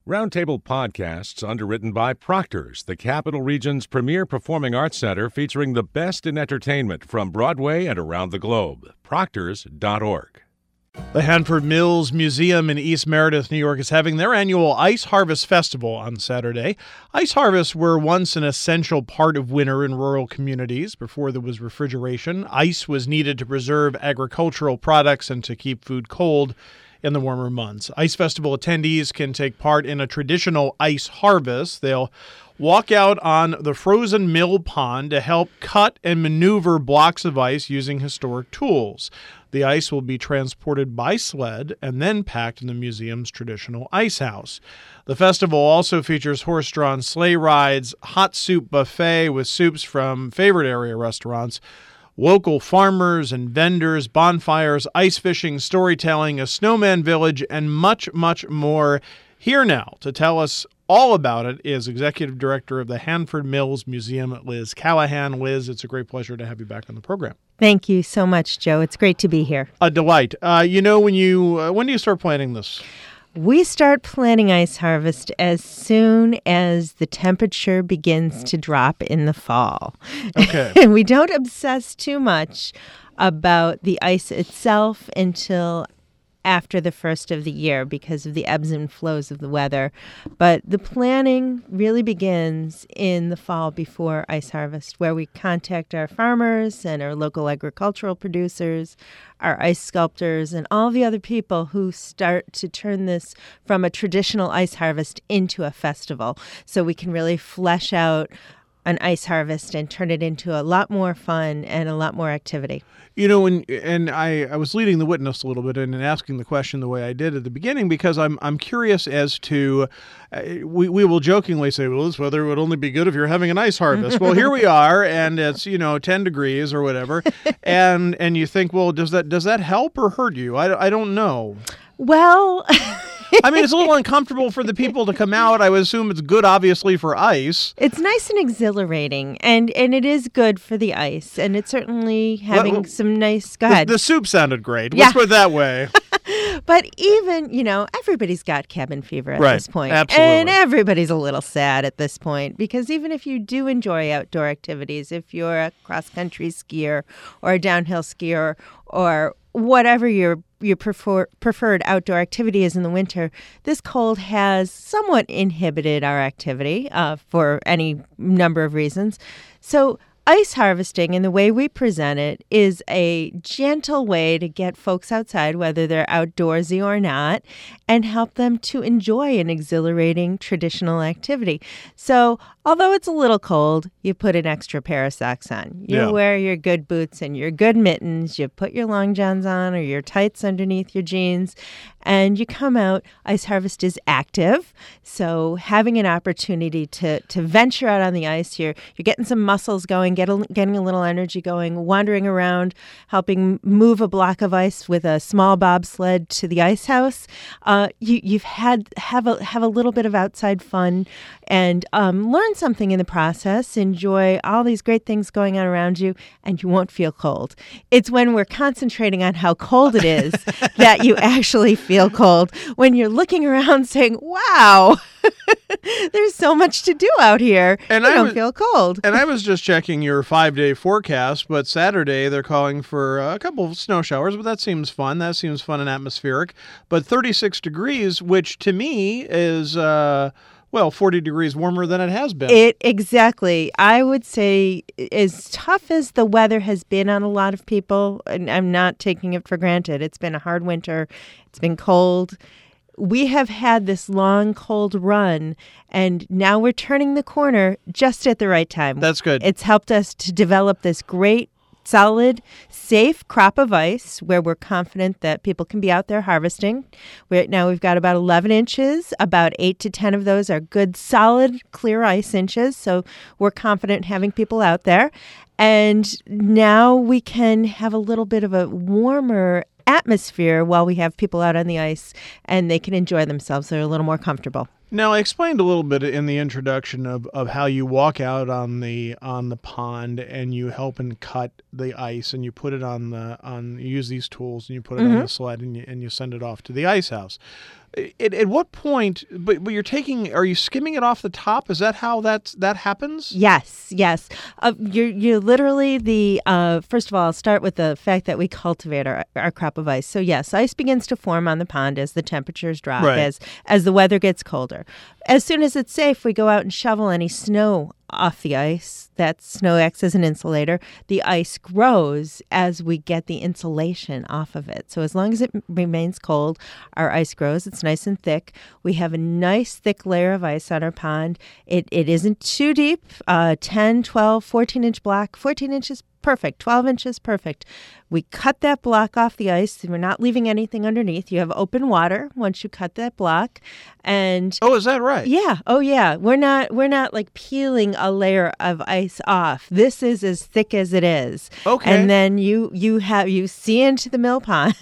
Roundtable Podcasts, underwritten by Proctor's, the Capital Region's premier performing arts center featuring the best in entertainment from Broadway and around the globe. Proctors.org. The Hanford Mills Museum in East Meredith, New York, is having their annual Ice Harvest Festival on Saturday. Ice harvests were once an essential part of winter in rural communities. Before there was refrigeration, ice was needed to preserve agricultural products and to keep food cold in the warmer months. Ice Festival attendees can take part in a traditional ice harvest. They'll walk out on the frozen mill pond to help cut and maneuver blocks of ice using historic tools. The ice will be transported by sled and then packed in the museum's traditional ice house. The festival also features horse-drawn sleigh rides, hot soup buffet with soups from favorite area restaurants, local farmers and vendors, bonfires, ice fishing, storytelling, a snowman village, and much, much more. Here now to tell us all about it is Executive Director of the Hanford Mills Museum, Liz Callahan. Liz, it's a great pleasure to have you back on the program. Thank you so much, Joe. It's great to be here. A delight. When do you start planning this? We start planning ice harvest as soon as the temperature begins to drop in the fall. Okay. And we don't obsess too much about the ice itself until after the first of the year because of the ebbs and flows of the weather. But the planning really begins in the fall before ice harvest, where we contact our farmers and our local agricultural producers, our ice sculptors, and all the other people who start to turn this from a traditional ice harvest into a festival. So we can really flesh out an ice harvest and turn it into a lot more fun and a lot more activity. I was leading the witness a little bit and asking the question the way I did at the beginning because I'm curious as to, we will jokingly say, well, this weather would only be good if you're having an ice harvest. Well, here we are, and it's 10 degrees or whatever, and you think, well, does that help or hurt you? I don't know. Well, I mean, it's a little uncomfortable for the people to come out. I would assume it's good, obviously, for ice. It's nice and exhilarating, and it is good for the ice, and it's certainly having some nice... Go ahead. The soup sounded great. Yeah. Let's put it that way. But even, everybody's got cabin fever at this point. Absolutely. And everybody's a little sad at this point, because even if you do enjoy outdoor activities, if you're a cross-country skier or a downhill skier or whatever your preferred outdoor activity is in the winter, this cold has somewhat inhibited our activity for any number of reasons. So ice harvesting and the way we present it is a gentle way to get folks outside, whether they're outdoorsy or not, and help them to enjoy an exhilarating traditional activity. So although it's a little cold, you put an extra pair of socks on. You wear your good boots and your good mittens. You put your long johns on or your tights underneath your jeans, and you come out. Ice harvest is active, so having an opportunity to venture out on the ice, you're getting some muscles going, getting a little energy going, wandering around, helping move a block of ice with a small bobsled to the ice house. You've have a little bit of outside fun and learn something in the process. Enjoy all these great things going on around you, and you won't feel cold. It's when we're concentrating on how cold it is that you actually feel cold. When you're looking around saying, wow, there's so much to do out here, and you don't feel cold. And I was just checking your 5-day forecast, but Saturday they're calling for a couple of snow showers, but that seems fun. That seems fun and atmospheric. But 36 degrees, which to me is... 40 degrees warmer than it has been. Exactly. I would say as tough as the weather has been on a lot of people, and I'm not taking it for granted, it's been a hard winter, it's been cold. We have had this long, cold run, and now we're turning the corner just at the right time. That's good. It's helped us to develop this great, solid, safe crop of ice where we're confident that people can be out there harvesting. Right now we've got about 11 inches. About 8 to 10 of those are good, solid, clear ice inches. So we're confident having people out there. And now we can have a little bit of a warmer atmosphere while we have people out on the ice, and they can enjoy themselves. They're a little more comfortable. Now, I explained a little bit in the introduction of how you walk out on the pond and you help and cut the ice, and you put it you use these tools and you put it on the sled and you send it off to the ice house. At what point? But are you skimming it off the top? Is that how that happens? Yes. You're literally first of all, I'll start with the fact that we cultivate our crop of ice. So yes, ice begins to form on the pond as the temperatures drop, right, as the weather gets colder. As soon as it's safe, we go out and shovel any snow off the ice. That snow acts as an insulator. The ice grows as we get the insulation off of it. So as long as it remains cold, our ice grows. It's nice and thick. We have a nice thick layer of ice on our pond. It isn't too deep, 10, 12, 14-inch block. 14 inches, perfect. 12 inches, perfect. We cut that block off the ice. We're not leaving anything underneath. You have open water once you cut that block. And oh, is that right? Yeah. Oh, yeah. We're not like peeling a layer of ice off. This is as thick as it is. Okay. And then you see into the mill pond.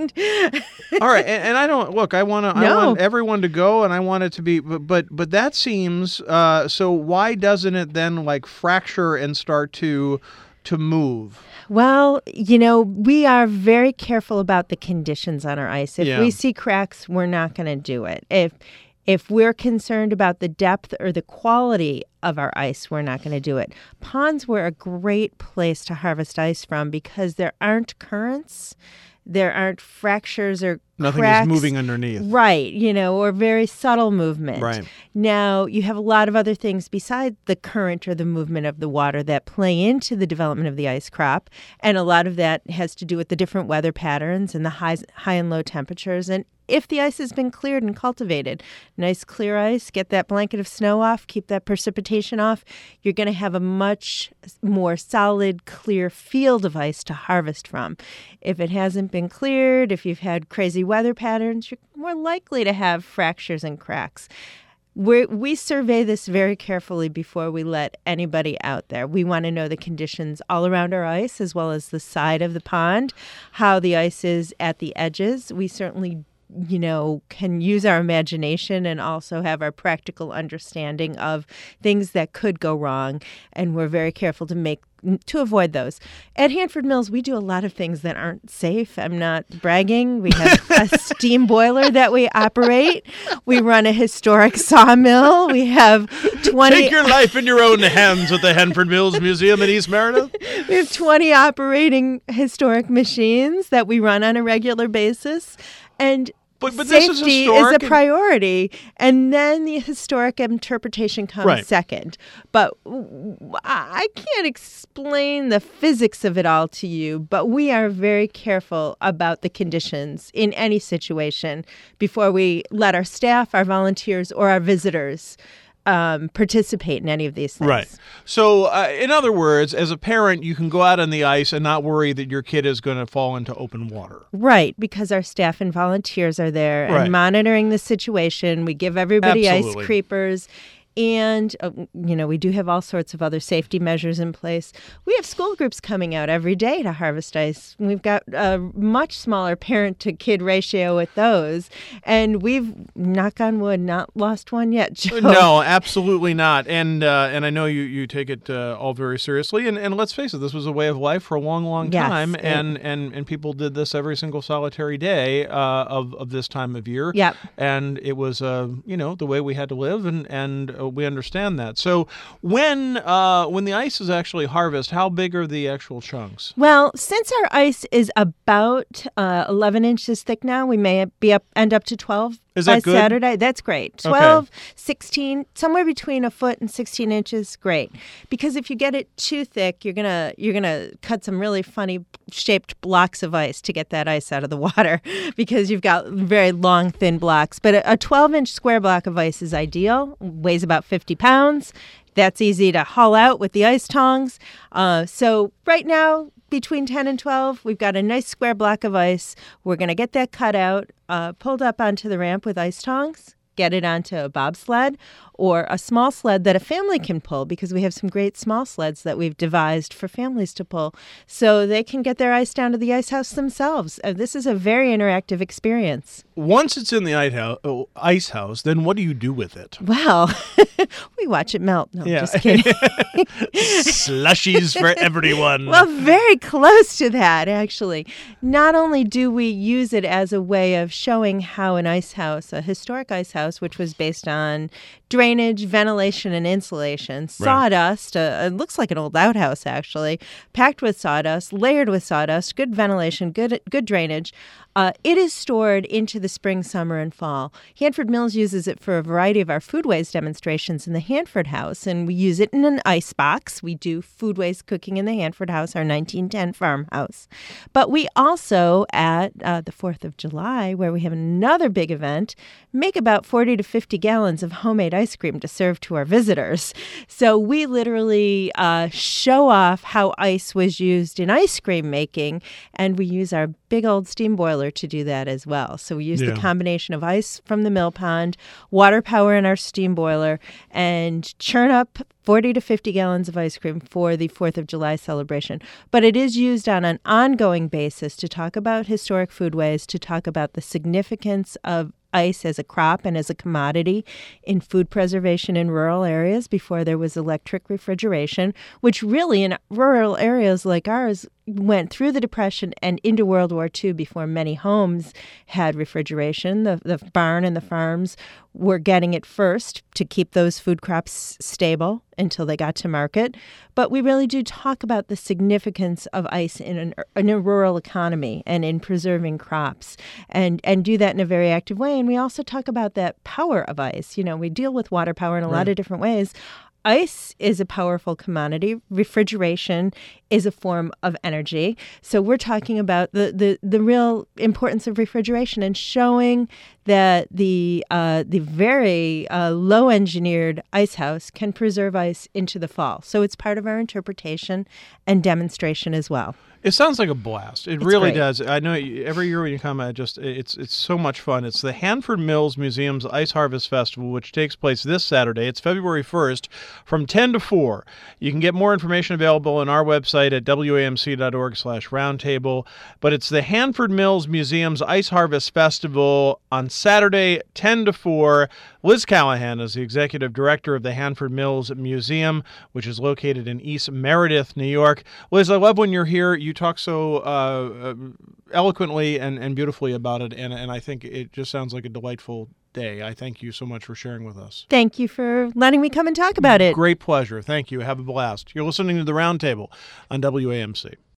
All right. And I don't look. I want everyone to go, and I want it to be. But that seems. So why doesn't it then like fracture and start to move? Well, we are very careful about the conditions on our ice. If we see cracks, we're not going to do it. If we're concerned about the depth or the quality of our ice, we're not going to do it. Ponds were a great place to harvest ice from because there aren't currents, there aren't fractures or nothing cracks. is moving underneath. Right, or very subtle movement. Right. Now, you have a lot of other things besides the current or the movement of the water that play into the development of the ice crop, and a lot of that has to do with the different weather patterns and the high and low temperatures. And if the ice has been cleared and cultivated, nice clear ice, get that blanket of snow off, keep that precipitation off, you're going to have a much more solid, clear field of ice to harvest from. If it hasn't been cleared, if you've had crazy weather patterns, you're more likely to have fractures and cracks. We survey this very carefully before we let anybody out there. We want to know the conditions all around our ice, as well as the side of the pond, how the ice is at the edges. We certainly can use our imagination and also have our practical understanding of things that could go wrong. And we're very careful to avoid those. At Hanford Mills, we do a lot of things that aren't safe. I'm not bragging. We have a steam boiler that we operate. We run a historic sawmill. We have 20... Take your life in your own hands at the Hanford Mills Museum in East Meredith. We have 20 operating historic machines that we run on a regular basis. And But safety this is historic is a priority, and then the historic interpretation comes second. But I can't explain the physics of it all to you, but we are very careful about the conditions in any situation before we let our staff, our volunteers, or our visitors participate in any of these things. Right. So, in other words, as a parent, you can go out on the ice and not worry that your kid is going to fall into open water. Right, because our staff and volunteers are there and monitoring the situation. We give everybody ice creepers. And, we do have all sorts of other safety measures in place. We have school groups coming out every day to harvest ice. We've got a much smaller parent-to-kid ratio with those. And we've, knock on wood, not lost one yet, Joe. No, absolutely not. And I know you take it all very seriously. And let's face it, this was a way of life for a long, long time. Yes, and people did this every single solitary day of this time of year. Yep. And it was, the way we had to live. And we understand that. So when the ice is actually harvested, how big are the actual chunks? Well, since our ice is about 11 inches thick now, we may end up to 12 Is that by good? Saturday. That's great. 12, 16, somewhere between a foot and 16 inches, great. Because if you get it too thick, you're gonna cut some really funny shaped blocks of ice to get that ice out of the water because you've got very long, thin blocks. But a 12-inch square block of ice is ideal, weighs about 50 pounds. That's easy to haul out with the ice tongs. So right now, between 10 and 12, we've got a nice square block of ice. We're going to get that cut out, pulled up onto the ramp with ice tongs, get it onto a bobsled, or a small sled that a family can pull, because we have some great small sleds that we've devised for families to pull, so they can get their ice down to the ice house themselves. This is a very interactive experience. Once it's in the ice house, then what do you do with it? Well, we watch it melt. No, Yeah. just kidding. Slushies for everyone. Well, very close to that, actually. Not only do we use it as a way of showing how an ice house, a historic ice house, which was based on drainage, ventilation, and insulation, sawdust, it looks like an old outhouse, actually, packed with sawdust, layered with sawdust, good ventilation, good drainage. It is stored into the spring, summer, and fall. Hanford Mills uses it for a variety of our foodways demonstrations in the Hanford House, and we use it in an ice box. We do foodways cooking in the Hanford House, our 1910 farmhouse. But we also, at the 4th of July, where we have another big event, make about 40 to 50 gallons of homemade ice cream to serve to our visitors. So we literally show off how ice was used in ice cream making, and we use our big old steam boiler to do that as well. So we use the combination of ice from the mill pond, water power in our steam boiler, and churn up 40 to 50 gallons of ice cream for the 4th of July celebration. But it is used on an ongoing basis to talk about historic foodways, to talk about the significance of ice as a crop and as a commodity in food preservation in rural areas before there was electric refrigeration, which really in rural areas like ours went through the Depression and into World War II before many homes had refrigeration. The barn and the farms were getting it first to keep those food crops stable until they got to market. But we really do talk about the significance of ice in a rural economy and in preserving crops, and do that in a very active way. And we also talk about that power of ice. You know, we deal with water power in a lot of different ways. Ice is a powerful commodity. Refrigeration is a form of energy. So we're talking about the real importance of refrigeration and showing that the very low-engineered ice house can preserve ice into the fall. So it's part of our interpretation and demonstration as well. It sounds like a blast. It's really great. Does. I know every year when you come, it's so much fun. It's the Hanford Mills Museum's Ice Harvest Festival, which takes place this Saturday. It's February 1st from 10 to 4. You can get more information available on our website at wamc.org/roundtable. But it's the Hanford Mills Museum's Ice Harvest Festival on Saturday, 10 to 4. Liz Callahan is the executive director of the Hanford Mills Museum, which is located in East Meredith, New York. Liz, I love when you're here. You talk so eloquently and beautifully about it, and I think it just sounds like a delightful day. I thank you so much for sharing with us. Thank you for letting me come and talk about it. Great pleasure. Thank you. Have a blast. You're listening to The Roundtable on WAMC.